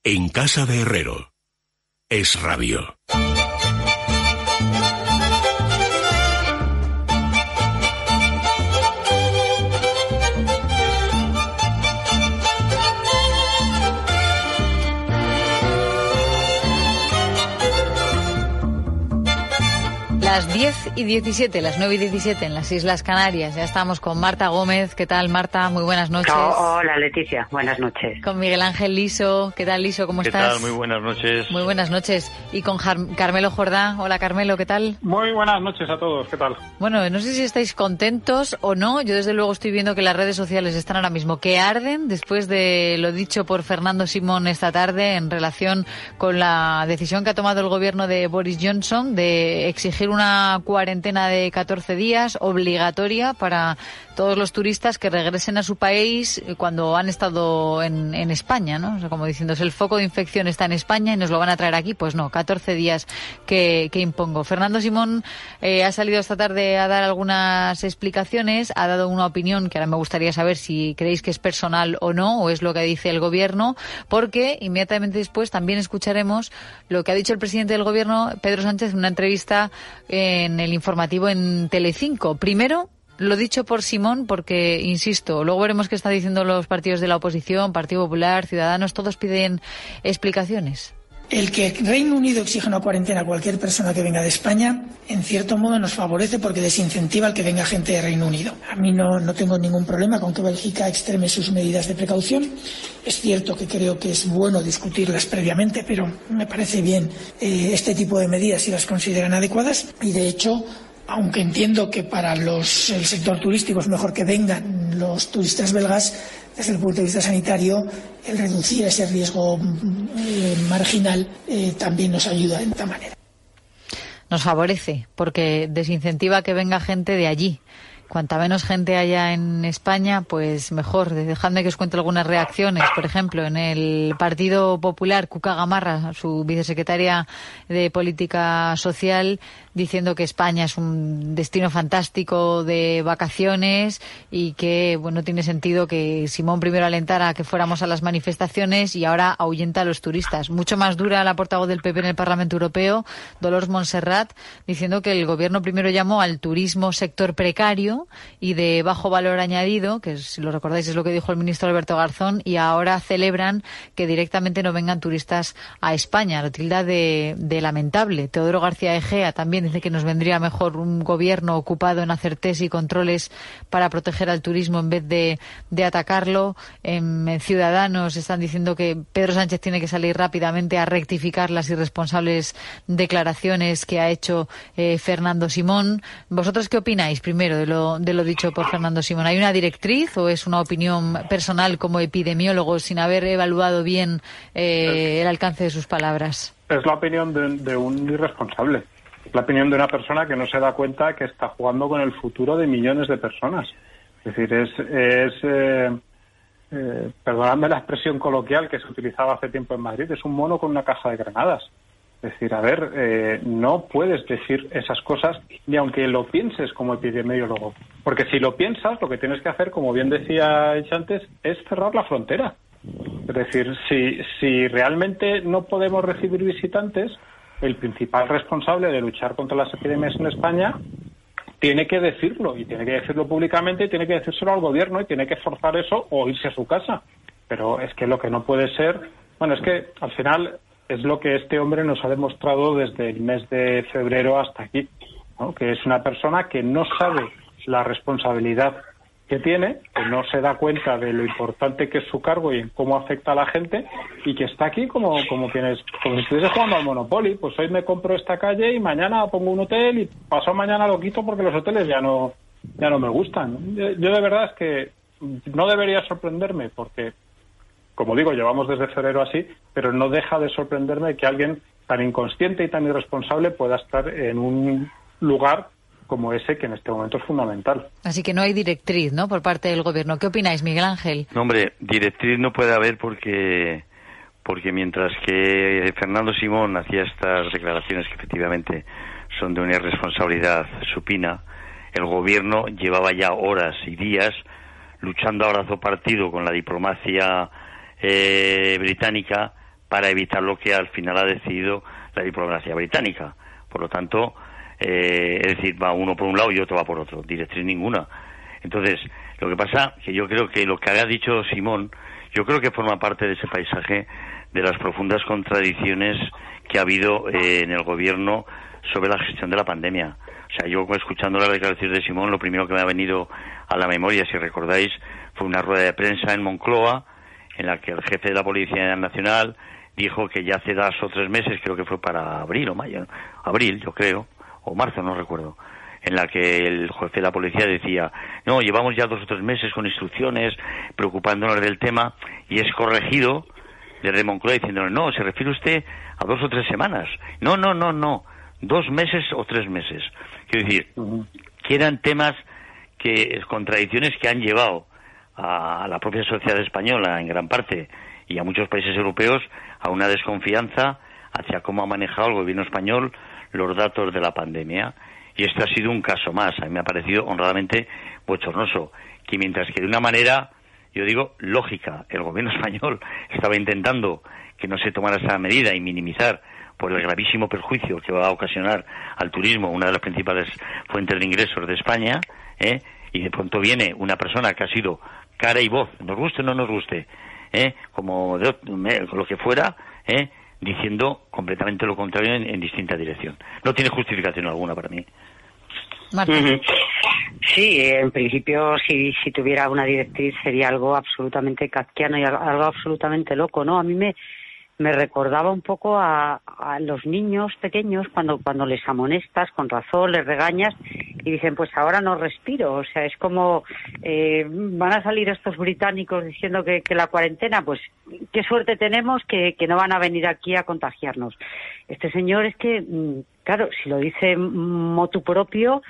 En casa de Herrero. Es Radio. Las 10:17, las 9:17 en las Islas Canarias. Ya estamos con Marta Gómez. ¿Qué tal, Marta? Muy buenas noches. Hola, Leticia. Buenas noches. Con Miguel Ángel Liso. ¿Qué tal, Liso? ¿Cómo estás? ¿Qué tal? Muy buenas noches. Muy buenas noches. Y con Carmelo Jordá. Hola, Carmelo. ¿Qué tal? Muy buenas noches a todos. ¿Qué tal? Bueno, no sé si estáis contentos o no. Yo, desde luego, estoy viendo que las redes sociales están ahora mismo que arden después de lo dicho por Fernando Simón esta tarde en relación con la decisión que ha tomado el gobierno de Boris Johnson de exigir una cuarentena de 14 días obligatoria para todos los turistas que regresen a su país cuando han estado en España, ¿no? O sea, como diciéndose, el foco de infección está en España y nos lo van a traer aquí. Pues no, 14 días que impongo. Fernando Simón ha salido esta tarde a dar algunas explicaciones, ha dado una opinión que ahora me gustaría saber si creéis que es personal o no, o es lo que dice el gobierno, porque inmediatamente después también escucharemos lo que ha dicho el presidente del gobierno, Pedro Sánchez, en una entrevista en el informativo en Telecinco. Primero, lo dicho por Simón, porque, insisto, luego veremos qué están diciendo los partidos de la oposición, Partido Popular, Ciudadanos, todos piden explicaciones. El que Reino Unido exija una cuarentena a cualquier persona que venga de España, en cierto modo nos favorece porque desincentiva el que venga gente de Reino Unido. A mí no tengo ningún problema con que Bélgica extreme sus medidas de precaución. Es cierto que creo que es bueno discutirlas previamente, pero me parece bien este tipo de medidas si las consideran adecuadas. Y de hecho, aunque entiendo que para el sector turístico es mejor que vengan los turistas belgas, desde el punto de vista sanitario, el reducir ese riesgo marginal también nos ayuda de esta manera. Nos favorece, porque desincentiva que venga gente de allí. Cuanta menos gente haya en España, pues mejor. Dejadme que os cuente algunas reacciones. Por ejemplo, en el Partido Popular, Cuca Gamarra, su vicesecretaria de Política Social, diciendo que España es un destino fantástico de vacaciones y que no tiene sentido que Simón primero alentara a que fuéramos a las manifestaciones y ahora ahuyenta a los turistas. Mucho más dura la portavoz del PP en el Parlamento Europeo, Dolors Montserrat, diciendo que el gobierno primero llamó al turismo sector precario y de bajo valor añadido, que si lo recordáis es lo que dijo el ministro Alberto Garzón, y ahora celebran que directamente no vengan turistas a España. Lo tilda de lamentable. Teodoro García Egea también dice que nos vendría mejor un gobierno ocupado en hacer test y controles para proteger al turismo en vez de atacarlo. En Ciudadanos están diciendo que Pedro Sánchez tiene que salir rápidamente a rectificar las irresponsables declaraciones que ha hecho Fernando Simón. ¿Vosotros qué opináis primero de lo dicho por Fernando Simón? ¿Hay una directriz o es una opinión personal como epidemiólogo sin haber evaluado bien el alcance de sus palabras? Es la opinión de un irresponsable. La opinión de una persona que no se da cuenta que está jugando con el futuro de millones de personas. Es decir, perdonadme la expresión coloquial que se utilizaba hace tiempo en Madrid, es un mono con una caja de granadas. Es decir, no puedes decir esas cosas ni aunque lo pienses como epidemiólogo. Porque si lo piensas, lo que tienes que hacer, como bien decía antes, es cerrar la frontera. Es decir, si realmente no podemos recibir visitantes, el principal responsable de luchar contra las epidemias en España tiene que decirlo, y tiene que decirlo públicamente, y tiene que decírselo al gobierno, y tiene que forzar eso o irse a su casa. Pero es que lo que no puede ser... Bueno, es que al final es lo que este hombre nos ha demostrado desde el mes de febrero hasta aquí, ¿no? Que es una persona que no sabe la responsabilidad que tiene, que no se da cuenta de lo importante que es su cargo y en cómo afecta a la gente, y que está aquí como si estuviese jugando al Monopoly. Pues hoy me compro esta calle y mañana pongo un hotel y pasado mañana lo quito porque los hoteles ya no me gustan. Yo de verdad es que no debería sorprenderme porque, como digo, llevamos desde febrero así, pero no deja de sorprenderme que alguien tan inconsciente y tan irresponsable pueda estar en un lugar como ese, que en este momento es fundamental. Así que no hay directriz, ¿no?, por parte del gobierno. ¿Qué opináis, Miguel Ángel? No, hombre, directriz no puede haber porque mientras que Fernando Simón hacía estas declaraciones que efectivamente son de una irresponsabilidad supina, el gobierno llevaba ya horas y días luchando a brazo partido con la diplomacia británica para evitar lo que al final ha decidido la diplomacia británica. Por lo tanto, es decir, va uno por un lado y otro va por otro, directriz ninguna. Entonces, lo que pasa que yo creo que lo que ha dicho Simón, yo creo que forma parte de ese paisaje de las profundas contradicciones que ha habido en el gobierno sobre la gestión de la pandemia. O sea, yo escuchando las declaraciones de Simón, lo primero que me ha venido a la memoria, si recordáis, fue una rueda de prensa en Moncloa, en la que el jefe de la Policía Nacional dijo que ya hace 2 o 3 meses, creo que fue para abril o mayo, abril yo creo, o marzo, no recuerdo, en la que el jefe de la policía decía, no, llevamos ya 2 o 3 meses con instrucciones, preocupándonos del tema, y es corregido desde Moncloa diciendo, no, se refiere usted a 2 o 3 semanas. No, 2 meses o 3 meses. Quiero decir, que eran temas, contradicciones que han llevado a la propia sociedad española, en gran parte, y a muchos países europeos, a una desconfianza hacia cómo ha manejado el gobierno español los datos de la pandemia. Y este ha sido un caso más. A mí me ha parecido honradamente bochornoso, que mientras que de una manera, yo digo, lógica, el gobierno español estaba intentando que no se tomara esa medida y minimizar por el gravísimo perjuicio que va a ocasionar al turismo, una de las principales fuentes de ingresos de España, y de pronto viene una persona que ha sido cara y voz, nos guste o no nos guste, como lo que fuera, diciendo completamente lo contrario en distinta dirección. No tiene justificación alguna para mí. Sí, en principio, si tuviera una directriz sería algo absolutamente kafkiano y algo absolutamente loco, ¿no? A mí me recordaba un poco a los niños pequeños cuando les amonestas, con razón, les regañas y dicen, pues ahora no respiro. O sea, es como van a salir estos británicos diciendo que la cuarentena, pues qué suerte tenemos que no van a venir aquí a contagiarnos. Este señor es que, claro, si lo dice motu propio,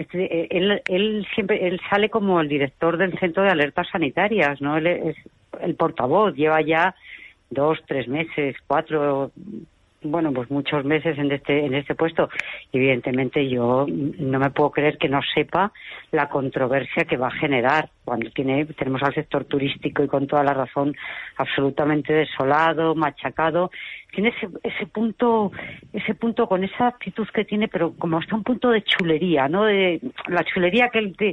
él sale como el director del Centro de Alertas Sanitarias, ¿no? Él es el portavoz, lleva ya 2, 3 meses, 4, bueno, pues muchos meses en este puesto. Y evidentemente yo no me puedo creer que no sepa la controversia que va a generar cuando tenemos al sector turístico, y con toda la razón, absolutamente desolado, machacado. Tiene ese punto con esa actitud que tiene, pero como hasta un punto de chulería, ¿no? De la chulería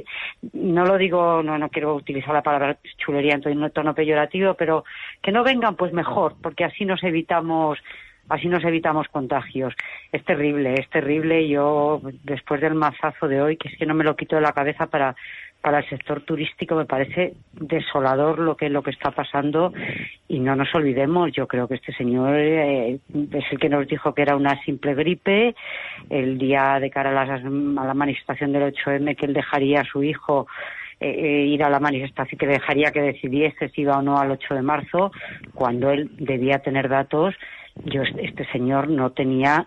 no lo digo, no quiero utilizar la palabra chulería en tono peyorativo, pero que no vengan, pues mejor, porque así nos evitamos contagios. Es terrible. Yo, después del mazazo de hoy, que es que no me lo quito de la cabeza, para el sector turístico me parece desolador lo que está pasando. Y no nos olvidemos, yo creo que este señor es el que nos dijo que era una simple gripe. El día de cara a la manifestación del 8M, que él dejaría a su hijo ir a la manifestación, que dejaría que decidiese si iba o no al 8 de marzo, cuando él debía tener datos. Este señor no tenía,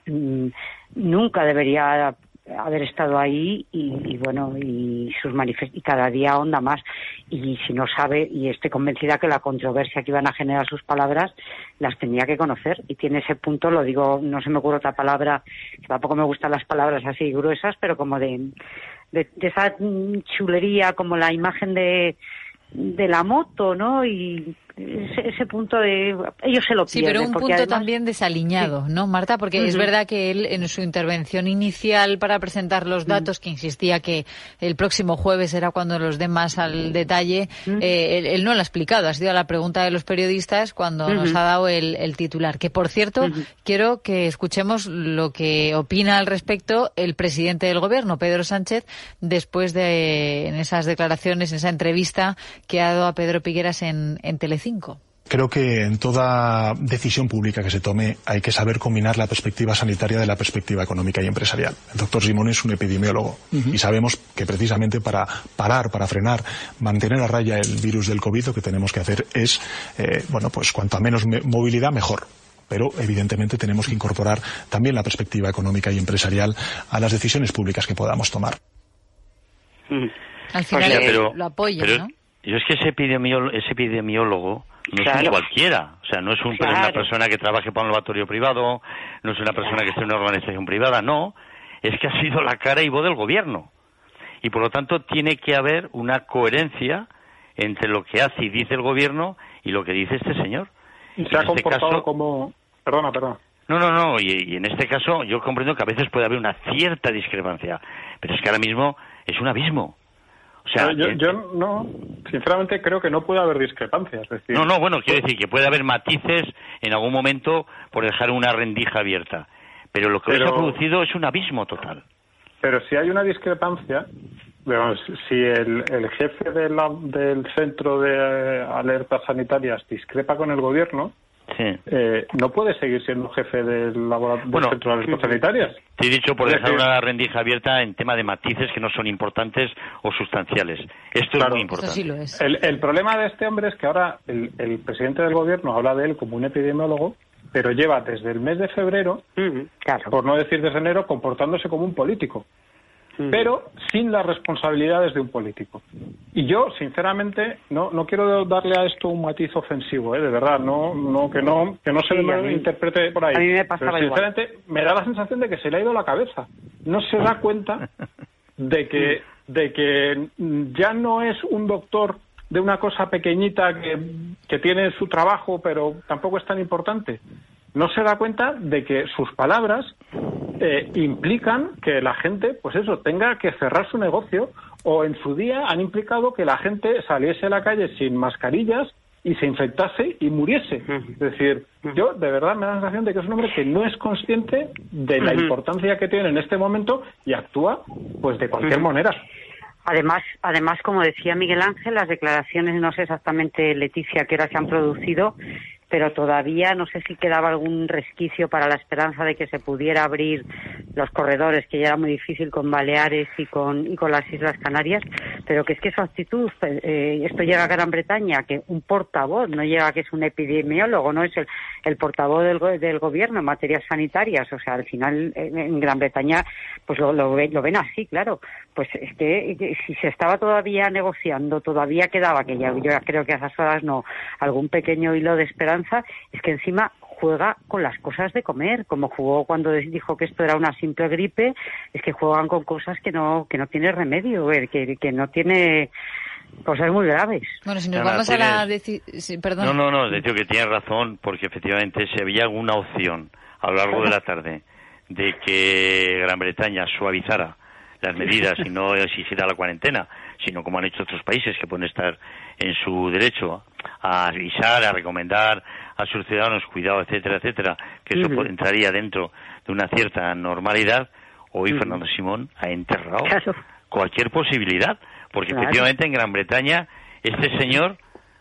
nunca debería haber estado ahí, y bueno, y cada día ahonda más, y si no sabe, y estoy convencida que la controversia que iban a generar sus palabras las tenía que conocer, y tiene ese punto, lo digo, no se me ocurre otra palabra, tampoco me gustan las palabras así gruesas, pero como de esa chulería, como la imagen de la moto, ¿no? Y ese punto de ellos se lo pierden. Sí, pero un punto además, también desaliñado, ¿no, Marta? Porque es verdad que él, en su intervención inicial para presentar los datos, que insistía que el próximo jueves era cuando los dé más al detalle, él no lo ha explicado. Ha sido la pregunta de los periodistas cuando nos ha dado el titular. Que, por cierto, quiero que escuchemos lo que opina al respecto el presidente del Gobierno, Pedro Sánchez, después de en esas declaraciones, en esa entrevista que ha dado a Pedro Piqueras en Telecinco. Creo que en toda decisión pública que se tome hay que saber combinar la perspectiva sanitaria de la perspectiva económica y empresarial. El doctor Simón es un epidemiólogo y sabemos que precisamente para frenar, mantener a raya el virus del COVID, lo que tenemos que hacer es, pues cuanta menos movilidad, mejor. Pero evidentemente tenemos que incorporar también la perspectiva económica y empresarial a las decisiones públicas que podamos tomar. Al final lo apoya, ¿no? Yo es que ese epidemiólogo no es un cualquiera, o sea, no es una persona que trabaje para un laboratorio privado, no es una persona que esté en una organización privada, no, es que ha sido la cara y voz del gobierno. Y por lo tanto tiene que haber una coherencia entre lo que hace y dice el gobierno y lo que dice este señor. Se ha comportado como... Perdona. No, y en este caso yo comprendo que a veces puede haber una cierta discrepancia, pero es que ahora mismo es un abismo. O sea, yo no, sinceramente creo que no puede haber discrepancias. Es decir, bueno, quiero decir que puede haber matices en algún momento por dejar una rendija abierta, pero lo que hoy se ha producido es un abismo total. Pero si hay una discrepancia, digamos, si el jefe del centro de alertas sanitarias discrepa con el gobierno, sí, no puede seguir siendo jefe del centro de alertas sanitarias. Te he dicho por dejar una rendija abierta en tema de matices que no son importantes o sustanciales. Esto es muy importante. Esto sí lo es. El problema de este hombre es que ahora el presidente del gobierno habla de él como un epidemiólogo, pero lleva desde el mes de febrero, por no decir desde enero, comportándose como un político, pero sin las responsabilidades de un político. Y yo, sinceramente, no quiero darle a esto un matiz ofensivo, de verdad, que no se me interprete por ahí. A mí me pasaba pero sinceramente, me da la sensación de que se le ha ido la cabeza. No se da cuenta de que ya no es un doctor de una cosa pequeñita que tiene su trabajo, pero tampoco es tan importante. No se da cuenta de que sus palabras implican que la gente, pues eso, tenga que cerrar su negocio, o en su día han implicado que la gente saliese a la calle sin mascarillas y se infectase y muriese. Es decir, yo de verdad me da la sensación de que es un hombre que no es consciente de la importancia que tiene en este momento y actúa pues de cualquier manera. Además, como decía Miguel Ángel, las declaraciones, no sé exactamente, Leticia, qué hora se han producido, pero todavía no sé si quedaba algún resquicio para la esperanza de que se pudiera abrir los corredores, que ya era muy difícil con Baleares y con las Islas Canarias, pero que es que su actitud, esto llega a Gran Bretaña, que un portavoz, no llega que es un epidemiólogo, no es el portavoz del gobierno en materias sanitarias, o sea, al final en Gran Bretaña pues lo ven así, claro, pues es que si se estaba todavía negociando, todavía quedaba, que yo creo que a esas horas no, algún pequeño hilo de esperanza, es que encima juega con las cosas de comer, como jugó cuando dijo que esto era una simple gripe, es que juegan con cosas que no tiene remedio, que no tiene cosas muy graves. Bueno, si nos vamos a la... perdón. No, digo que tienes razón, porque efectivamente si había alguna opción a lo largo de la tarde de que Gran Bretaña suavizara las medidas y no exigiera la cuarentena, sino como han hecho otros países que pueden estar en su derecho a avisar, a recomendar a sus ciudadanos cuidado, etcétera, que eso entraría dentro de una cierta normalidad, hoy Fernando Simón ha enterrado cualquier posibilidad, porque efectivamente en Gran Bretaña este señor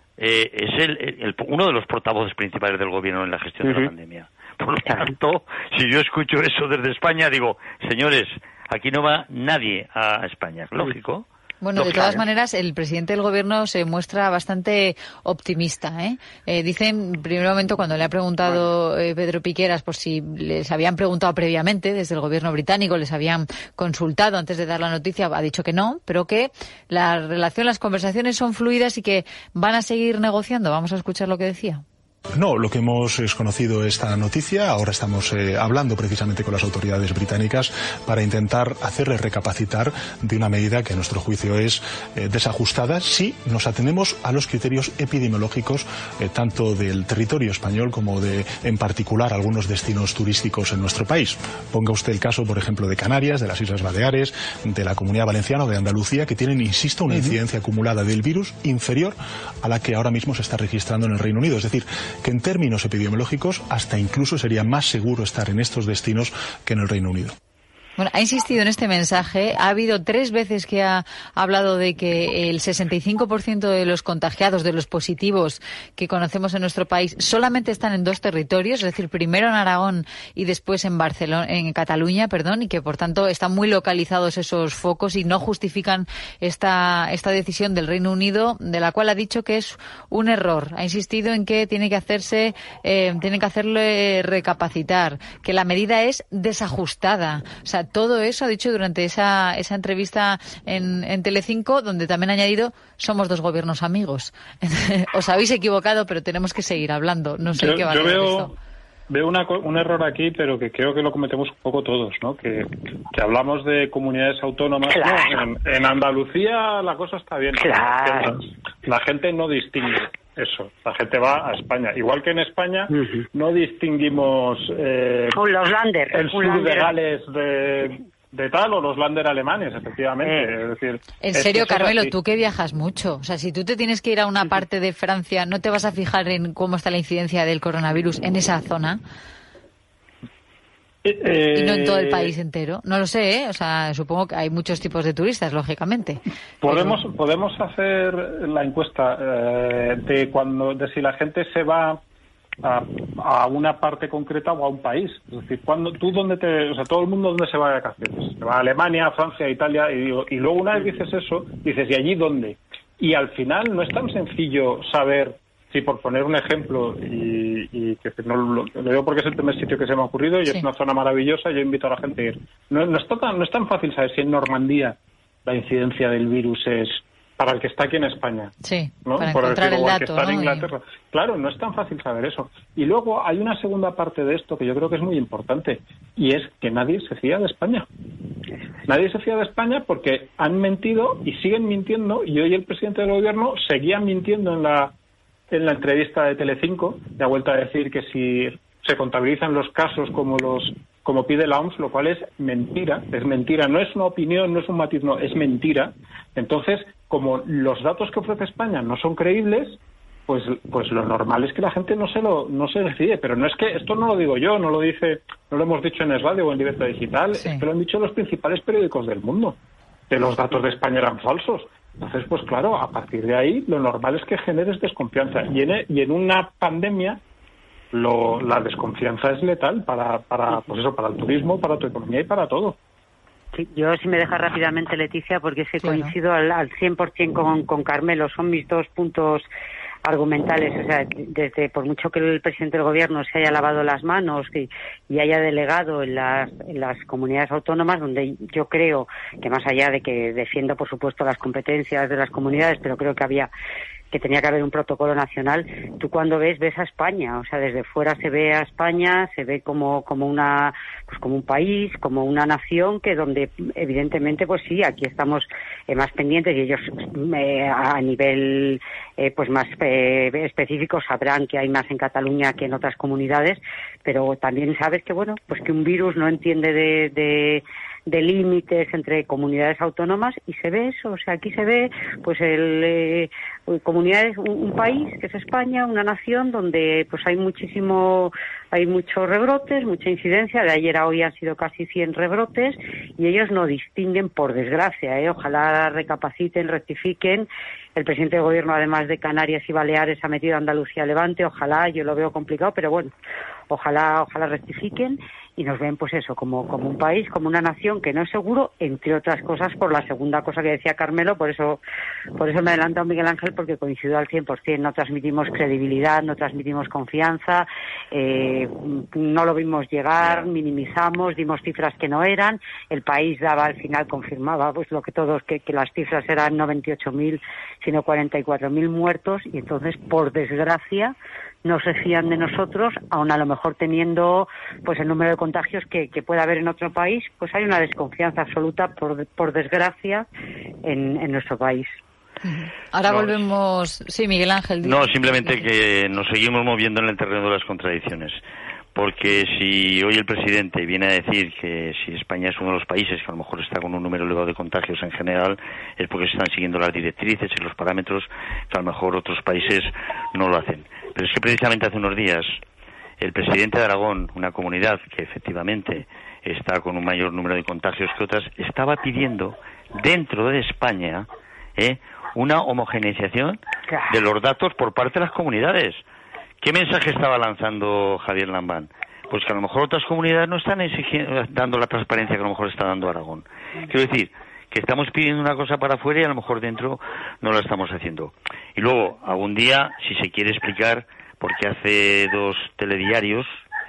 es uno de los portavoces principales del gobierno en la gestión de la pandemia. Por lo tanto, si yo escucho eso desde España, digo, señores, aquí no va nadie a España, lógico. Bueno, de todas maneras, el presidente del gobierno se muestra bastante optimista, dice, en primer momento, cuando le ha preguntado Pedro Piqueras por si les habían preguntado previamente desde el gobierno británico, les habían consultado antes de dar la noticia, ha dicho que no, pero que la relación, las conversaciones son fluidas y que van a seguir negociando. Vamos a escuchar lo que decía. No, lo que hemos conocido esta noticia, ahora estamos hablando precisamente con las autoridades británicas para intentar hacerles recapacitar de una medida que a nuestro juicio es desajustada si nos atenemos a los criterios epidemiológicos tanto del territorio español como de, en particular, algunos destinos turísticos en nuestro país. Ponga usted el caso, por ejemplo, de Canarias, de las Islas Baleares, de la Comunidad Valenciana o de Andalucía, que tienen, insisto, una incidencia acumulada del virus inferior a la que ahora mismo se está registrando en el Reino Unido. Es decir, que en términos epidemiológicos hasta incluso sería más seguro estar en estos destinos que en el Reino Unido. Bueno, ha insistido en este mensaje. Ha habido 3 veces que ha hablado de que el 65% de los contagiados, de los positivos que conocemos en nuestro país, solamente están en 2 territorios, es decir, primero en Aragón y después en Cataluña, y que por tanto están muy localizados esos focos y no justifican esta decisión del Reino Unido, de la cual ha dicho que es un error. Ha insistido en que tiene que hacerle recapacitar, que la medida es desajustada. O sea, todo eso ha dicho durante esa entrevista en Telecinco, donde también ha añadido, somos 2 gobiernos amigos. Os habéis equivocado, pero tenemos que seguir hablando. No sé qué va a hacer esto. Veo un error aquí, pero que creo que lo cometemos un poco todos, ¿no? Que hablamos de comunidades autónomas. Claro. No, en Andalucía la cosa está bien. Claro. La gente no distingue eso, la gente va a España. Igual que en España no distinguimos los Länder, el sur de Gales de tal o los Länder alemanes, efectivamente. Es decir, en serio, Carmelo, tú que viajas mucho, o sea, si tú te tienes que ir a una parte de Francia, ¿no te vas a fijar en cómo está la incidencia del coronavirus en esa zona? Y no en todo el país entero. No lo sé, o sea, supongo que hay muchos tipos de turistas, lógicamente. Podemos hacer la encuesta de si la gente se va a una parte concreta o a un país. Es decir, todo el mundo dónde se va de vacaciones. Se va a Alemania, a Francia, a Italia, y luego una vez dices eso, dices, ¿y allí dónde? Y al final no es tan sencillo saber. Sí, por poner un ejemplo, y que no lo digo porque es el primer sitio que se me ha ocurrido y es una zona maravillosa, yo invito a la gente a ir. No es tan fácil saber si en Normandía la incidencia del virus es para el que está aquí en España. Sí, ¿no? para por encontrar decirlo, el el que dato, está ¿no? en Inglaterra. Claro, no es tan fácil saber eso. Y luego hay una segunda parte de esto que yo creo que es muy importante, y es que nadie se fía de España. Nadie se fía de España porque han mentido y siguen mintiendo, y hoy el presidente del gobierno seguía mintiendo en la entrevista de Telecinco, y ha vuelto a decir que si se contabilizan los casos como pide la OMS, lo cual es mentira, no es una opinión, no es un matiz, no, es mentira. Entonces, como los datos que ofrece España no son creíbles, pues lo normal es que la gente no se decide. Pero no es que, esto no lo digo yo, no lo hemos dicho en Es Radio o en Libertad Digital, es que lo han dicho los principales periódicos del mundo, que los datos de España eran falsos. Entonces, pues claro, a partir de ahí lo normal es que generes desconfianza. Y en una pandemia la desconfianza es letal para el turismo, para tu economía y para todo. Sí, yo si me deja rápidamente, Leticia, porque es que coincido al 100% con Carmelo, son mis dos puntos argumentales. O sea, desde por mucho que el presidente del gobierno se haya lavado las manos y haya delegado en las comunidades autónomas, donde yo creo que, más allá de que defiendo por supuesto las competencias de las comunidades, pero creo que tenía que haber un protocolo nacional. Tú cuando ves a España, o sea, desde fuera se ve a España, se ve como un país, como una nación que donde evidentemente pues sí, aquí estamos más pendientes, y ellos a nivel pues más específico sabrán que hay más en Cataluña que en otras comunidades, pero también sabes que bueno, pues que un virus no entiende de límites entre comunidades autónomas, y se ve eso. O sea, aquí se ve pues comunidades, un país que es España, una nación donde pues hay muchos rebrotes, mucha incidencia. De ayer a hoy han sido casi 100 rebrotes, y ellos no distinguen, por desgracia, ojalá recapaciten, rectifiquen. El presidente del gobierno, además de Canarias y Baleares, ha metido a Andalucía, Levante. Ojalá, yo lo veo complicado, pero bueno, ojalá rectifiquen y nos ven pues eso, como un país, como una nación que no es seguro, entre otras cosas por la segunda cosa que decía Carmelo. Por eso me ha adelantado Miguel Ángel, porque coincido al 100%. No transmitimos credibilidad, no transmitimos confianza, no lo vimos llegar, minimizamos, dimos cifras que no eran. El país daba, al final confirmaba pues lo que todos, que las cifras eran no 28.000 sino 44.000 muertos, y entonces, por desgracia, no se fían de nosotros, aun a lo mejor teniendo pues el número de contagios que pueda haber en otro país. Pues hay una desconfianza absoluta, por desgracia, en nuestro país. Ahora volvemos. Sí, Miguel Ángel. No, simplemente que nos seguimos moviendo en el terreno de las contradicciones. Porque si hoy el presidente viene a decir que si España es uno de los países que a lo mejor está con un número elevado de contagios en general, es porque se están siguiendo las directrices y los parámetros que a lo mejor otros países no lo hacen. Pero es que precisamente hace unos días el presidente de Aragón, una comunidad que efectivamente está con un mayor número de contagios que otras, estaba pidiendo dentro de España una homogeneización de los datos por parte de las comunidades. ¿Qué mensaje estaba lanzando Javier Lambán? Pues que a lo mejor otras comunidades no están dando la transparencia que a lo mejor está dando Aragón. Quiero decir, que estamos pidiendo una cosa para afuera y a lo mejor dentro no la estamos haciendo. Y luego, algún día, si se quiere explicar por qué hace 2 telediarios,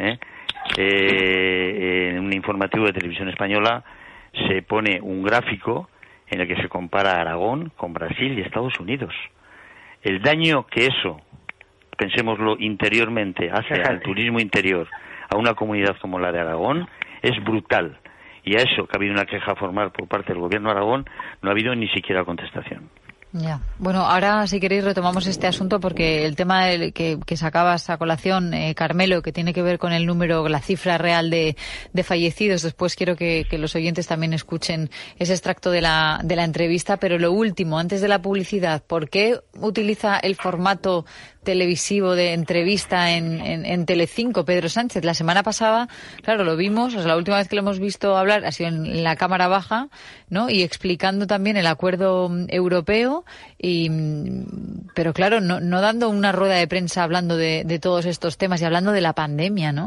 en un informativo de Televisión Española, se pone un gráfico en el que se compara Aragón con Brasil y Estados Unidos. El daño que eso, pensémoslo interiormente, hace al turismo interior a una comunidad como la de Aragón es brutal. Y a eso, que ha habido una queja formal por parte del gobierno de Aragón, no ha habido ni siquiera contestación. Ya. Bueno, ahora si queréis retomamos este asunto porque el tema que sacabas a colación, Carmelo, que tiene que ver con el número, la cifra real de fallecidos. Después quiero que los oyentes también escuchen ese extracto de la entrevista. Pero lo último, antes de la publicidad, ¿por qué utiliza el formato televisivo de entrevista en Telecinco, Pedro Sánchez? La semana pasada, claro, lo vimos, la última vez que lo hemos visto hablar ha sido en la Cámara Baja, ¿no? Y explicando también el acuerdo europeo, pero claro, no dando una rueda de prensa hablando de todos estos temas y hablando de la pandemia, ¿no?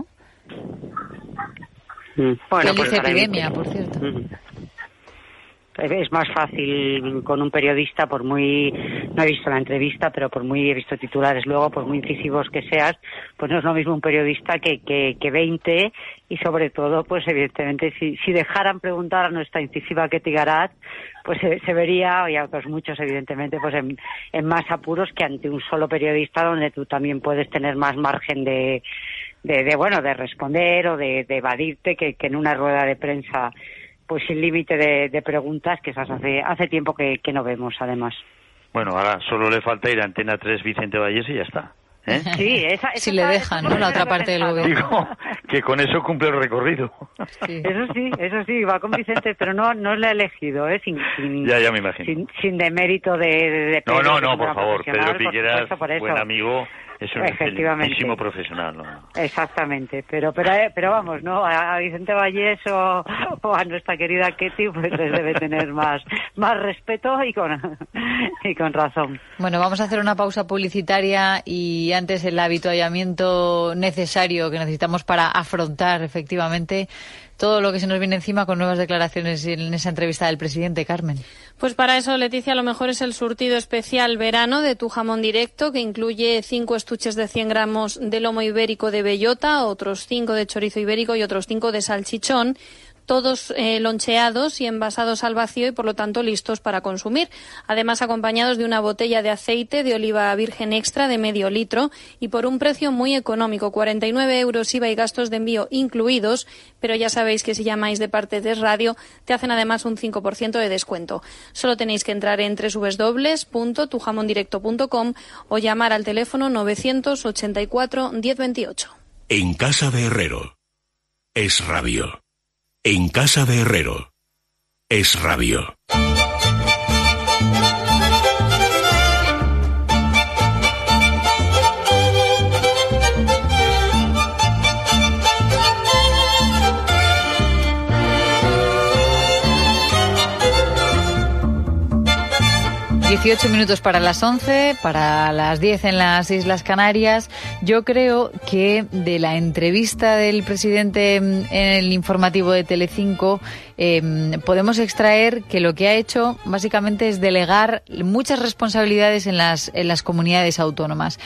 Bueno, pues epidemia, por cierto. Es más fácil con un periodista, no he visto la entrevista, pero he visto titulares luego, por muy incisivos que seas, pues no es lo mismo un periodista que 20, y sobre todo, pues evidentemente, si dejaran preguntar a nuestra incisiva Ketty Garat, pues se vería, y a otros muchos evidentemente, pues en más apuros que ante un solo periodista, donde tú también puedes tener más margen de responder o de evadirte que en una rueda de prensa, pues sin límite de preguntas, que esas hace tiempo que no vemos, además. Bueno, ahora solo le falta ir a Antena 3 Vicente Vallés y ya está. Sí, si le dejan, ¿no? La otra parte del gobierno. Digo que con eso cumple el recorrido. Sí. Eso sí, va con Vicente, pero no le ha elegido, ya me imagino. Sin demérito de Pedro. No, por favor, Pedro Piqueras, buen amigo, es un excelentísimo profesional, ¿no? Exactamente, pero vamos, ¿no? A Vicente Vallés o a nuestra querida Ketty, pues les debe tener más respeto y con razón. Bueno, vamos a hacer una pausa publicitaria y antes el habituallamiento necesario que necesitamos para afrontar efectivamente todo lo que se nos viene encima con nuevas declaraciones en esa entrevista del presidente. Carmen. Pues para eso, Leticia, lo mejor es el surtido especial verano de Tu Jamón Directo, que incluye 5 estuches de 100 gramos de lomo ibérico de bellota, otros 5 de chorizo ibérico y otros 5 de salchichón, todos loncheados y envasados al vacío y por lo tanto listos para consumir. Además, acompañados de una botella de aceite de oliva virgen extra de medio litro y por un precio muy económico, 49 euros IVA y gastos de envío incluidos, pero ya sabéis que si llamáis de parte de Radio te hacen además un 5% de descuento. Solo tenéis que entrar en www.tujamondirecto.com o llamar al teléfono 984 1028. En Casa de Herrero es Radio. En Casa de Herrero es Radio. 18 minutos para las 11, para las 10 en las Islas Canarias. Yo creo que de la entrevista del presidente en el informativo de Telecinco podemos extraer que lo que ha hecho básicamente es delegar muchas responsabilidades en las comunidades autónomas.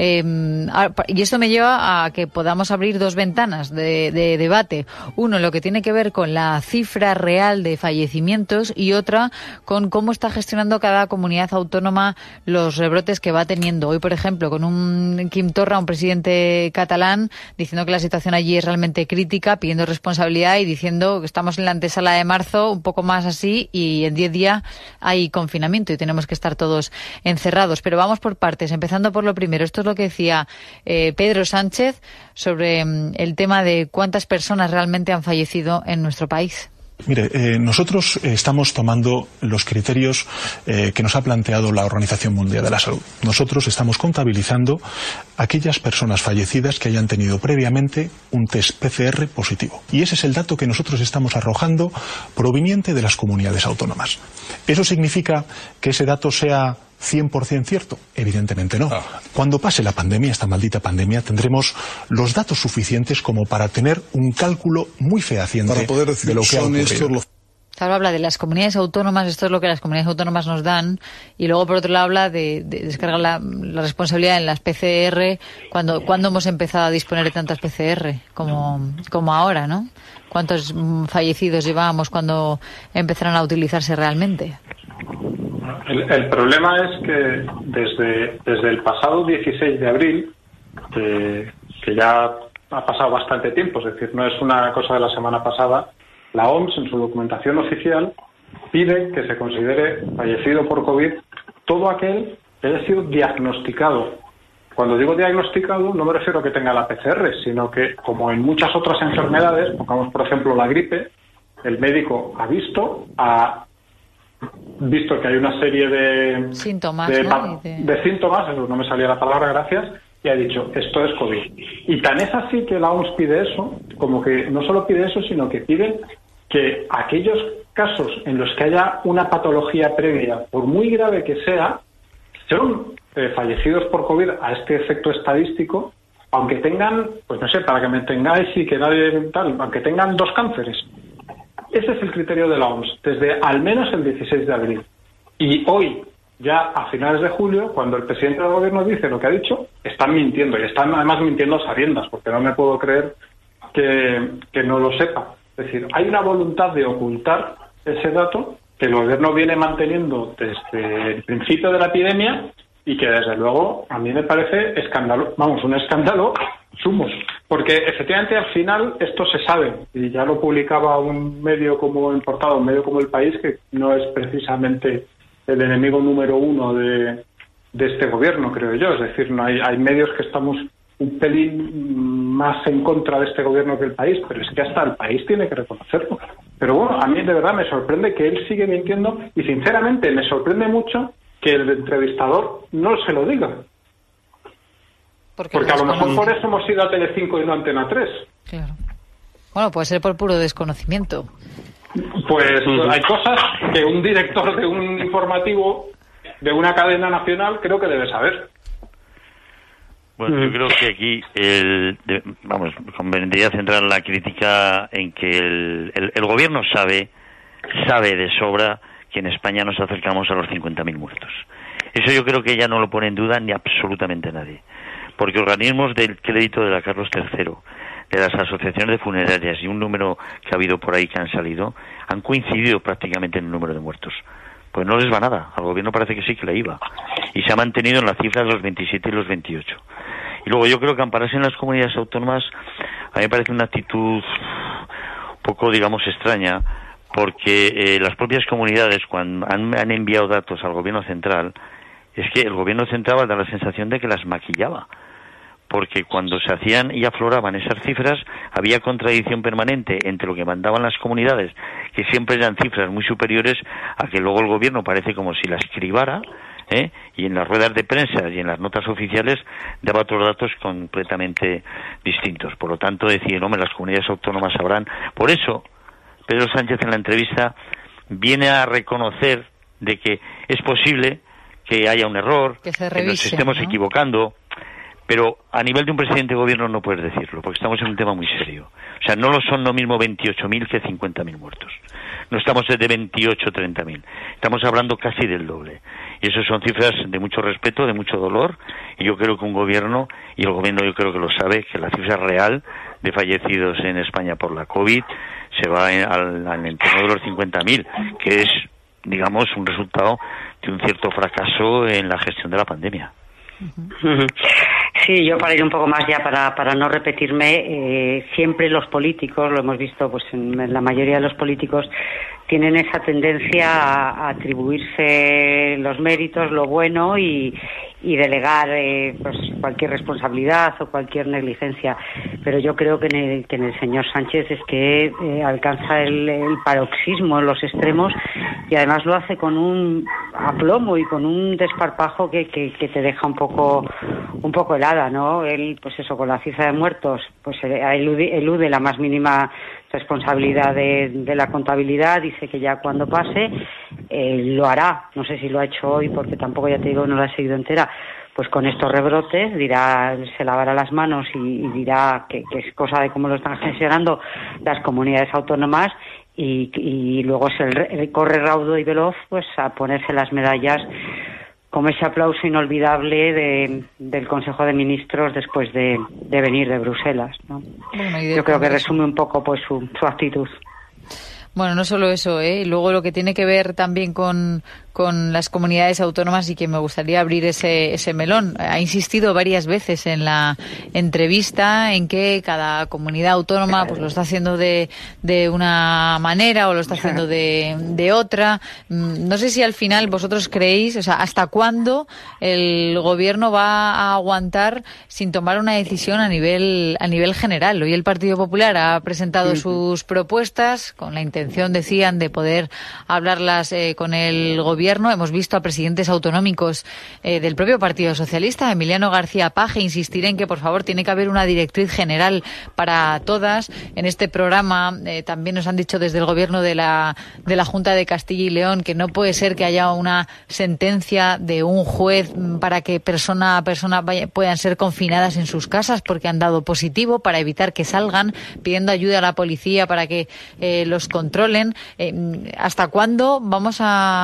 Y esto me lleva a que podamos abrir dos ventanas de debate. Uno, lo que tiene que ver con la cifra real de fallecimientos, y otra con cómo está gestionando cada comunidad autónoma los rebrotes que va teniendo. Hoy, por ejemplo, con un Quim Torra, un presidente catalán, diciendo que la situación allí es realmente crítica, pidiendo responsabilidad y diciendo que estamos en la antesala de marzo, un poco más así, y en 10 días hay confinamiento y tenemos que estar todos encerrados. Pero vamos por partes, empezando por lo primero. Esto es lo que decía Pedro Sánchez sobre el tema de cuántas personas realmente han fallecido en nuestro país. Mire, nosotros estamos tomando los criterios que nos ha planteado la Organización Mundial de la Salud. Nosotros estamos contabilizando aquellas personas fallecidas que hayan tenido previamente un test PCR positivo. Y ese es el dato que nosotros estamos arrojando proveniente de las comunidades autónomas. ¿Eso significa que ese dato sea 100% cierto? Evidentemente no. Cuando pase la pandemia, esta maldita pandemia, tendremos los datos suficientes como para tener un cálculo muy fehaciente para poder decir, de lo que ha ocurrido. Claro, habla de las comunidades autónomas, esto es lo que las comunidades autónomas nos dan, y luego por otro lado habla de descargar la responsabilidad en las PCR cuando hemos empezado a disponer de tantas PCR como ahora, ¿no? ¿Cuántos fallecidos llevábamos cuando empezaron a utilizarse realmente? El problema es que desde el pasado 16 de abril, que ya ha pasado bastante tiempo, es decir, no es una cosa de la semana pasada, la OMS en su documentación oficial pide que se considere fallecido por COVID todo aquel que haya sido diagnosticado. Cuando digo diagnosticado no me refiero a que tenga la PCR, sino que, como en muchas otras enfermedades, pongamos por ejemplo la gripe, el médico ha visto que hay una serie de síntomas, de síntomas, eso no me salía la palabra, gracias, y ha dicho, esto es COVID. Y tan es así que la OMS pide eso, como que no solo pide eso, sino que pide que aquellos casos en los que haya una patología previa, por muy grave que sea, son fallecidos por COVID a este efecto estadístico, aunque tengan, pues no sé, para que me entendáis y que nadie tal, aunque tengan 2 cánceres. Ese es el criterio de la OMS, desde al menos el 16 de abril. Y hoy, ya a finales de julio, cuando el presidente del gobierno dice lo que ha dicho, están mintiendo, y están además mintiendo a sabiendas, porque no me puedo creer que no lo sepa. Es decir, hay una voluntad de ocultar ese dato que el gobierno viene manteniendo desde el principio de la epidemia y que desde luego a mí me parece un escándalo sumo, porque efectivamente al final esto se sabe, y ya lo publicaba un medio como importado, un medio como El País, que no es precisamente el enemigo número 1 de este gobierno, creo yo. Es decir, no hay medios que estamos un pelín más en contra de este gobierno que El País, pero es que hasta El País tiene que reconocerlo. Pero bueno, a mí de verdad me sorprende que él sigue mintiendo, y sinceramente me sorprende mucho que el entrevistador no se lo diga. Porque a lo mejor por eso hemos ido a Telecinco y no a Antena 3. Claro. Bueno, puede ser por puro desconocimiento. Pues hay cosas que un director de un informativo de una cadena nacional creo que debe saber. Bueno, yo creo que aquí convendría centrar la crítica en que el gobierno sabe de sobra que en España nos acercamos a los 50.000 muertos. Eso yo creo que ya no lo pone en duda ni absolutamente nadie. Porque organismos del crédito de la Carlos III, de las asociaciones de funerarias y un número que ha habido por ahí que han salido, han coincidido prácticamente en el número de muertos. Pues no les va nada. Al gobierno parece que sí que le iba. Y se ha mantenido en la cifra de los 27 y los 28. Y luego yo creo que ampararse en las comunidades autónomas a mí me parece una actitud un poco, digamos, extraña, porque las propias comunidades, cuando han enviado datos al gobierno central, es que el gobierno central da la sensación de que las maquillaba. Porque cuando se hacían y afloraban esas cifras, había contradicción permanente entre lo que mandaban las comunidades, que siempre eran cifras muy superiores, a que luego el gobierno parece como si las cribara, y en las ruedas de prensa y en las notas oficiales daba otros datos completamente distintos. Por lo tanto, decir, hombre, las comunidades autónomas sabrán. Por eso, Pedro Sánchez en la entrevista viene a reconocer de que es posible que haya un error, que nos estemos equivocando, pero a nivel de un presidente de gobierno no puedes decirlo, porque estamos en un tema muy serio. O sea, no lo son lo mismo 28.000 que 50.000 muertos. No estamos de 28 o 30.000. Estamos hablando casi del doble. Y eso son cifras de mucho respeto, de mucho dolor, y yo creo que un gobierno, y el gobierno yo creo que lo sabe, que la cifra real de fallecidos en España por la COVID se va al entorno de los 50.000, que es, digamos, un resultado de un cierto fracaso en la gestión de la pandemia. Sí, yo para ir un poco más ya, para no repetirme, siempre los políticos, lo hemos visto pues en la mayoría de los políticos, tienen esa tendencia a atribuirse los méritos, lo bueno y delegar pues cualquier responsabilidad o cualquier negligencia. Pero yo creo que en el señor Sánchez es que alcanza el paroxismo en los extremos, y además lo hace con un aplomo y con un desparpajo que te deja un poco helada, ¿no? Él, pues eso, con la cifra de muertos, pues elude la más mínima responsabilidad de la contabilidad. Dice que ya cuando pase lo hará. No sé si lo ha hecho hoy, porque tampoco, ya te digo, no la he seguido entera. Pues con estos rebrotes dirá, se lavará las manos y dirá que es cosa de cómo lo están gestionando las comunidades autónomas, y luego corre raudo y veloz pues a ponerse las medallas, como ese aplauso inolvidable del Consejo de Ministros después de venir de Bruselas, ¿no? Bueno, yo creo que resume un poco pues su actitud. Bueno, no solo eso, luego lo que tiene que ver también con con las comunidades autónomas y que me gustaría abrir ese melón. Ha insistido varias veces en la entrevista en que cada comunidad autónoma pues lo está haciendo de una manera o lo está haciendo de otra. No sé si al final vosotros creéis, o sea, ¿hasta cuándo el gobierno va a aguantar sin tomar una decisión a nivel general? Hoy el Partido Popular ha presentado sus propuestas con la intención, decían, de poder hablarlas con el gobierno. Hemos visto a presidentes autonómicos del propio Partido Socialista, Emiliano García Paje, insistir en que por favor tiene que haber una directriz general para todas. En este programa también nos han dicho desde el gobierno de la Junta de Castilla y León que no puede ser que haya una sentencia de un juez para que persona a persona puedan ser confinadas en sus casas porque han dado positivo, para evitar que salgan, pidiendo ayuda a la policía para que los controlen. ¿Hasta cuándo vamos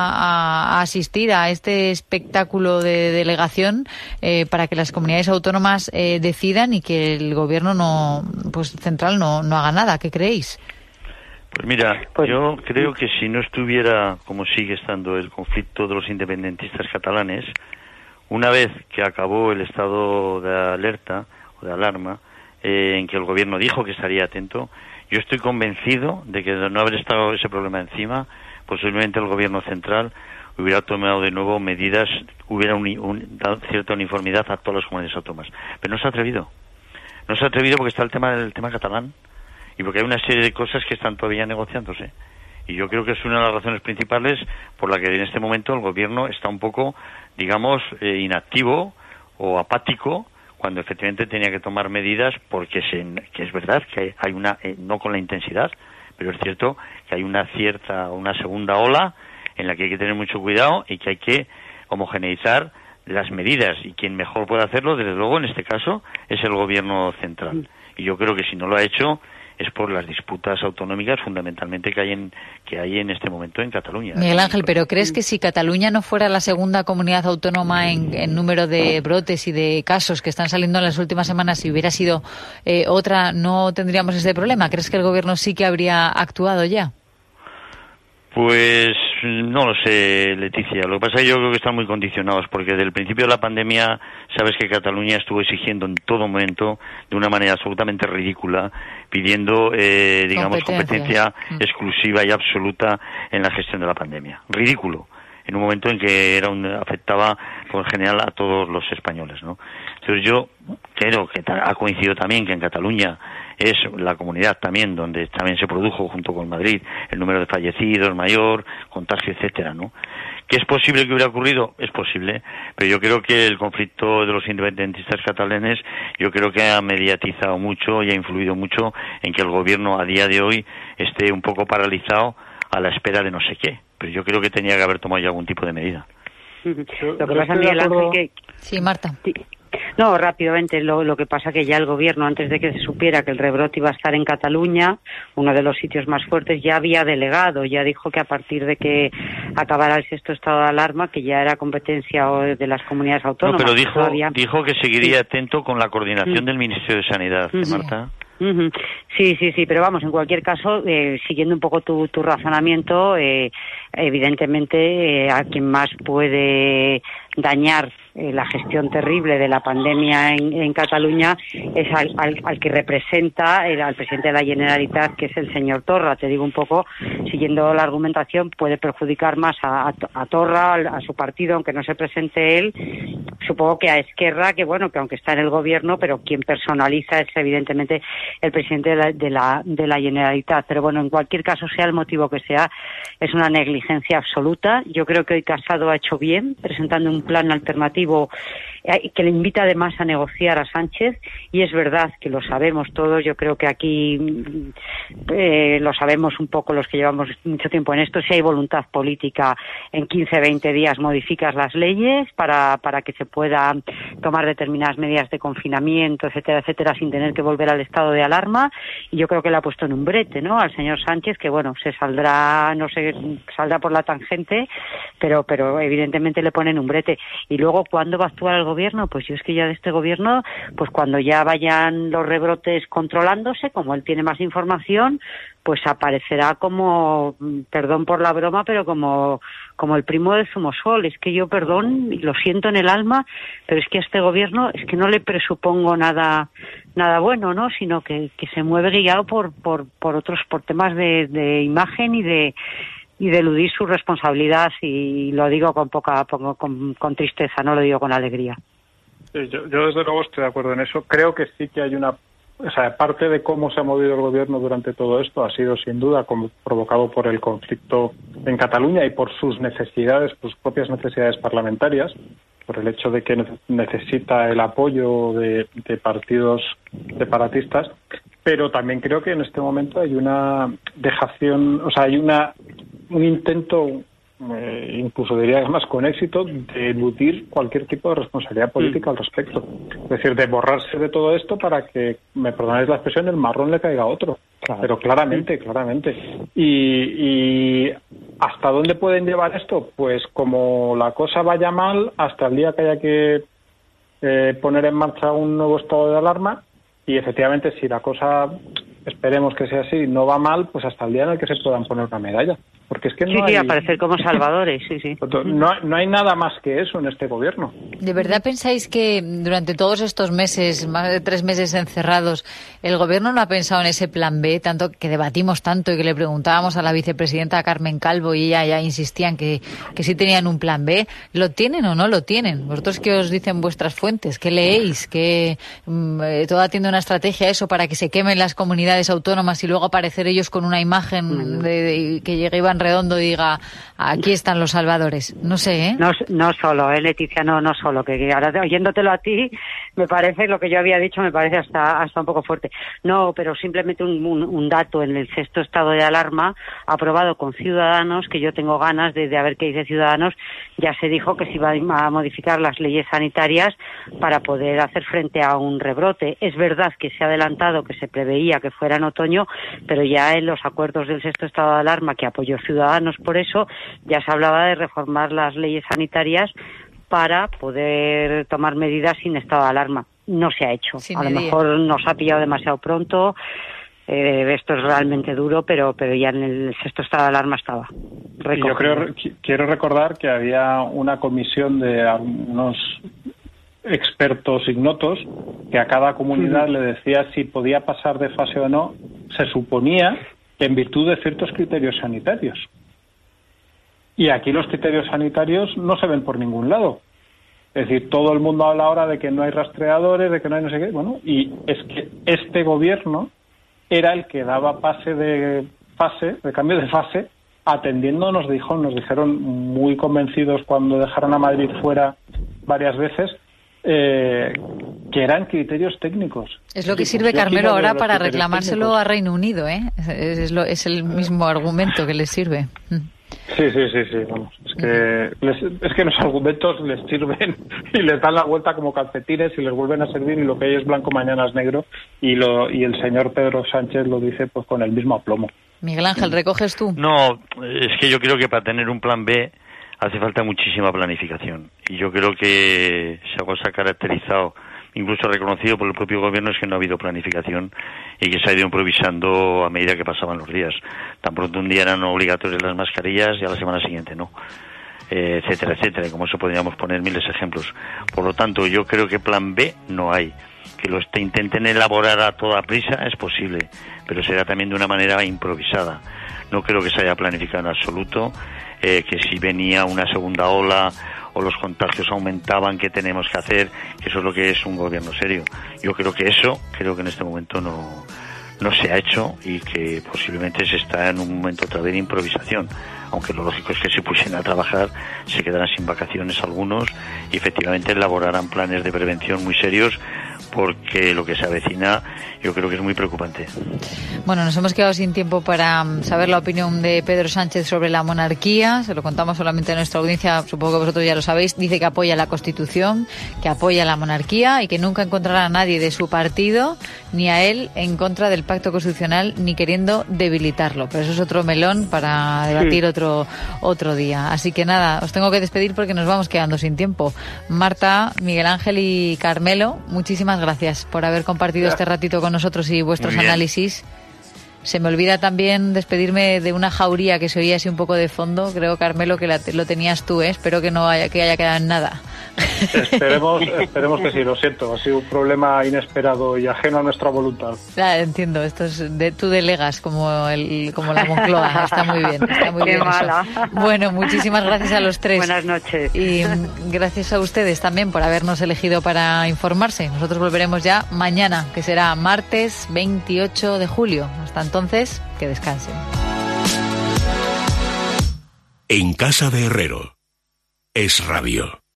a asistir a este espectáculo de delegación para que las comunidades autónomas decidan y que el gobierno central no haga nada? ¿Qué creéis? Pues mira, yo creo que si no estuviera, como sigue estando, el conflicto de los independentistas catalanes, una vez que acabó el estado de alerta o de alarma, en que el gobierno dijo que estaría atento, yo estoy convencido de que de no haber estado ese problema encima, posiblemente el gobierno central hubiera tomado de nuevo medidas, hubiera dado cierta uniformidad a todas las comunidades autónomas. Pero no se ha atrevido. No se ha atrevido porque está el tema catalán y porque hay una serie de cosas que están todavía negociándose. Y yo creo que es una de las razones principales por la que en este momento el gobierno está un poco, digamos, inactivo o apático, cuando efectivamente tenía que tomar medidas, porque que es verdad que hay una, no con la intensidad, pero es cierto que hay una segunda ola en la que hay que tener mucho cuidado y que hay que homogeneizar las medidas, y quien mejor puede hacerlo, desde luego, en este caso, es el gobierno central. Y yo creo que si no lo ha hecho es por las disputas autonómicas fundamentalmente que hay en este momento en Cataluña. Miguel Ángel, ¿pero crees que si Cataluña no fuera la segunda comunidad autónoma en número de brotes y de casos que están saliendo en las últimas semanas, si hubiera sido otra, no tendríamos ese problema? ¿Crees que el gobierno sí que habría actuado ya? Pues no lo sé, Leticia. Lo que pasa es que yo creo que están muy condicionados, porque desde el principio de la pandemia sabes que Cataluña estuvo exigiendo en todo momento, de una manera absolutamente ridícula, pidiendo, competencia exclusiva y absoluta en la gestión de la pandemia. Ridículo. En un momento en que afectaba en general a todos los españoles, ¿no? Entonces yo creo que ha coincidido también que en Cataluña es la comunidad también donde también se produjo, junto con Madrid, el número de fallecidos mayor, contagio, etcétera, ¿no? ¿Que es posible que hubiera ocurrido? Es posible, pero yo creo que el conflicto de los independentistas catalanes, yo creo que ha mediatizado mucho y ha influido mucho en que el gobierno a día de hoy esté un poco paralizado a la espera de no sé qué, pero yo creo que tenía que haber tomado ya algún tipo de medida. Lo que pasa, Miguel Ángel, que... Sí, Marta. Sí. No, rápidamente, lo que pasa que ya el gobierno, antes de que se supiera que el rebrote iba a estar en Cataluña, uno de los sitios más fuertes, ya había delegado, ya dijo que a partir de que acabara el sexto estado de alarma, que ya era competencia de las comunidades autónomas. No, pero dijo que seguiría atento con la coordinación del Ministerio de Sanidad, Marta. Sí, pero vamos, en cualquier caso, siguiendo un poco tu razonamiento, evidentemente a quien más puede dañar la gestión terrible de la pandemia en Cataluña es al que representa al presidente de la Generalitat, que es el señor Torra. Te digo un poco, siguiendo la argumentación, puede perjudicar más a Torra, a su partido, aunque no se presente él. Supongo que a Esquerra, que bueno, que aunque está en el gobierno, pero quien personaliza es evidentemente el presidente de la Generalitat. Pero bueno, en cualquier caso, sea el motivo que sea, es una negligencia absoluta. Yo creo que hoy Casado ha hecho bien presentando un plan alternativo que le invita además a negociar a Sánchez, y es verdad que lo sabemos todos. Yo creo que aquí lo sabemos un poco los que llevamos mucho tiempo en esto. Si hay voluntad política, en 15-20 días modificas las leyes para que se pueda tomar determinadas medidas de confinamiento, etcétera, sin tener que volver al estado de alarma. Y yo creo que le ha puesto en un brete, ¿no?, al señor Sánchez, que bueno, saldrá por la tangente, pero evidentemente le pone en un brete. Y luego, ¿cuándo va a actuar el gobierno? Pues yo es que ya de este gobierno, pues cuando ya vayan los rebrotes controlándose, como él tiene más información, pues aparecerá como, perdón por la broma, pero como el primo del Zumosol. Es que yo, perdón, lo siento en el alma, pero es que a este gobierno es que no le presupongo nada bueno, ¿no? Sino que se mueve guiado por temas de imagen y de eludir su responsabilidad, y lo digo con tristeza, no lo digo con alegría. Sí, yo desde luego estoy de acuerdo en eso. Creo que sí que hay parte de cómo se ha movido el gobierno durante todo esto ha sido sin duda provocado por el conflicto en Cataluña y por sus necesidades, sus propias necesidades parlamentarias, por el hecho de que necesita el apoyo de partidos separatistas, pero también creo que en este momento hay una dejación, hay un intento, incluso diría más con éxito, de eludir cualquier tipo de responsabilidad política al respecto. Es decir, de borrarse de todo esto para que, me perdonáis la expresión, el marrón le caiga a otro. Claro. Pero claramente. Y ¿hasta dónde pueden llevar esto? Pues como la cosa vaya mal, hasta el día que haya que poner en marcha un nuevo estado de alarma, y efectivamente si la cosa, esperemos que sea así, no va mal, pues hasta el día en el que se puedan poner una medalla. Porque es que no hay... aparecer como salvadores, sí. No hay nada más que eso en este gobierno. ¿De verdad pensáis que durante todos estos meses, más de 3 meses encerrados, el gobierno no ha pensado en ese plan B, tanto que debatimos tanto y que le preguntábamos a la vicepresidenta Carmen Calvo y ella ya insistían que sí tenían un plan B? ¿Lo tienen o no lo tienen? ¿Vosotros qué os dicen vuestras fuentes? ¿Qué leéis? ¿Que toda tiene una estrategia eso para que se quemen las comunidades autónomas y luego aparecer ellos con una imagen que llegue Iván Redondo y diga, aquí están los salvadores? No sé, ¿eh? No solo, Leticia, no solo, que ahora oyéndotelo a ti, me parece, lo que yo había dicho me parece hasta un poco fuerte. No, pero simplemente un dato: en el 6º estado de alarma, aprobado con Ciudadanos, que yo tengo ganas de ver qué dice Ciudadanos, ya se dijo que se iba a modificar las leyes sanitarias para poder hacer frente a un rebrote. Es verdad que se ha adelantado, que se preveía que fuera en otoño, pero ya en los acuerdos del 6º estado de alarma, que apoyó Ciudadanos, por eso ya se hablaba de reformar las leyes sanitarias para poder tomar medidas sin estado de alarma. No se ha hecho. A lo mejor nos ha pillado demasiado pronto. Esto es realmente duro, pero ya en el 6º estado de alarma estaba recogido. Yo quiero recordar que había una comisión de algunos expertos ignotos que a cada comunidad le decía si podía pasar de fase o no, se suponía que en virtud de ciertos criterios sanitarios. Y aquí los criterios sanitarios no se ven por ningún lado. Es decir, todo el mundo habla ahora de que no hay rastreadores, de que no hay no sé qué. Bueno, y es que este gobierno era el que daba de cambio de fase, atendiendo, nos dijeron muy convencidos cuando dejaron a Madrid fuera varias veces, que eran criterios técnicos. Es lo que sirve, Carmelo, ahora para reclamárselo técnicos a Reino Unido, ¿eh? Es el mismo argumento que les sirve. Sí, vamos. Es que los argumentos les sirven y les dan la vuelta como calcetines y les vuelven a servir, y lo que hoy es blanco mañana es negro, y el señor Pedro Sánchez lo dice pues con el mismo aplomo. Miguel Ángel, ¿recoges tú? No, es que yo creo que para tener un plan B hace falta muchísima planificación, y yo creo que si algo se ha caracterizado, incluso reconocido por el propio gobierno, es que no ha habido planificación y que se ha ido improvisando a medida que pasaban los días. Tan pronto un día eran obligatorias las mascarillas y a la semana siguiente no, etcétera, como eso podríamos poner miles de ejemplos. Por lo tanto, yo creo que plan B no hay. Que lo intenten elaborar a toda prisa es posible, pero será también de una manera improvisada. No creo que se haya planificado en absoluto que si venía una segunda ola o los contagios aumentaban, ¿qué tenemos que hacer? Que eso es lo que es un gobierno serio. Yo creo que en este momento no se ha hecho, y que posiblemente se está en un momento otra vez de improvisación, aunque lo lógico es que se pusiesen a trabajar, se quedaran sin vacaciones algunos y efectivamente elaboraran planes de prevención muy serios, porque lo que se avecina yo creo que es muy preocupante. Bueno, nos hemos quedado sin tiempo para saber la opinión de Pedro Sánchez sobre la monarquía. Se lo contamos solamente a nuestra audiencia, supongo que vosotros ya lo sabéis. Dice que apoya la Constitución, que apoya la monarquía y que nunca encontrará a nadie de su partido ni a él en contra del pacto constitucional ni queriendo debilitarlo. Pero eso es otro melón para debatir otro día. Así que nada, os tengo que despedir porque nos vamos quedando sin tiempo. Marta, Miguel Ángel y Carmelo, muchísimas gracias por haber compartido este ratito con nosotros y vuestros análisis. Se me olvida también despedirme de una jauría que se oía así un poco de fondo. Creo, Carmelo, que lo tenías tú, ¿eh? Espero que haya quedado en nada. Esperemos que sí, lo siento. Ha sido un problema inesperado y ajeno a nuestra voluntad. Entiendo, esto es tú delegas como la Moncloa. Está muy bien, Qué mala. Eso. Bueno, muchísimas gracias a los tres. Buenas noches. Y gracias a ustedes también por habernos elegido para informarse. Nosotros volveremos ya mañana, que será martes 28 de julio. Hasta entonces, que descansen. En casa de Herrero, Es Radio.